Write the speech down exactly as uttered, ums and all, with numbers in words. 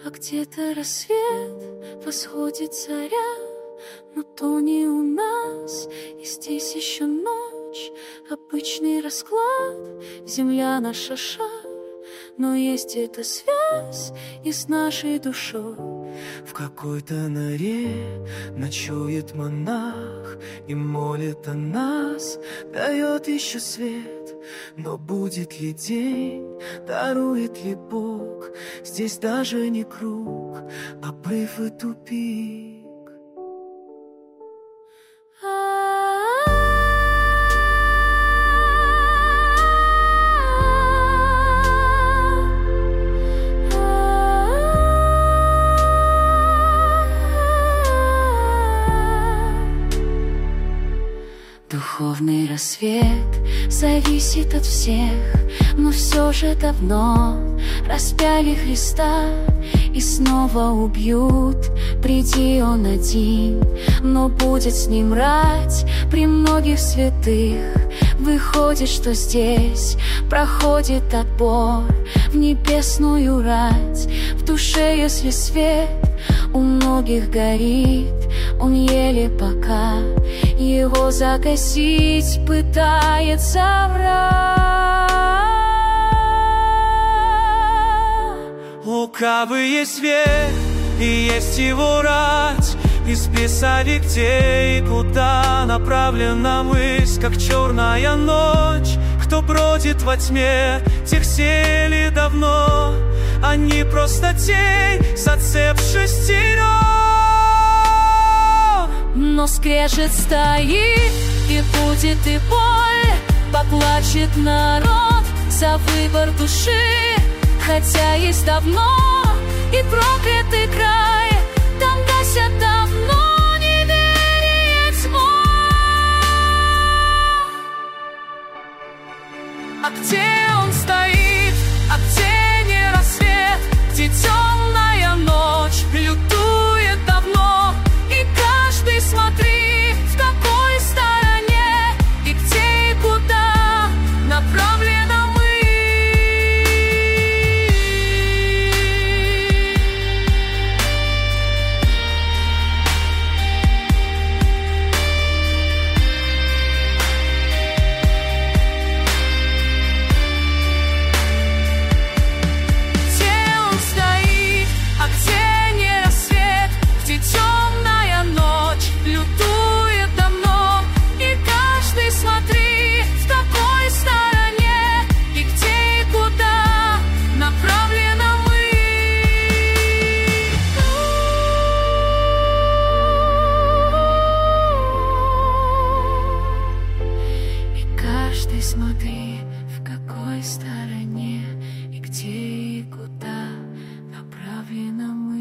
А где-то рассвет, восходит заря, но то не у нас, и здесь еще ночь. Обычный расклад, земля наша шар, но есть эта связь и с нашей душой. В какой-то норе ночует монах и молит о нас, дает еще свет. Но будет ли день, дарует ли Бог? Здесь даже не круг, обрыв и тупик. Духовный рассвет зависит от всех, но все же давно распяли Христа и снова убьют. Приди он один, но будет с ним рать при многих святых. Выходит, что здесь проходит отбор в небесную рать. В душе, если свет у многих горит, он еле пока его загасить пытается враг. У Кавы есть свет и есть его рать, и списали, где и куда направлена мысль, как черная ночь. Кто бродит во тьме, тех сели давно, они просто тень, зацепшись тенью. Но скрежет стоит, и будет и боль, поплачет народ за выбор души. Хотя есть давно и проклятый край, там гасят давно неверие тьма. А где он стоит, а где не рассвет, где темная ночь лютует давно, и каждый смотри, в какой стороне, и где и куда направлена мы. Смотри, в какой стороне и где и куда направлена мы.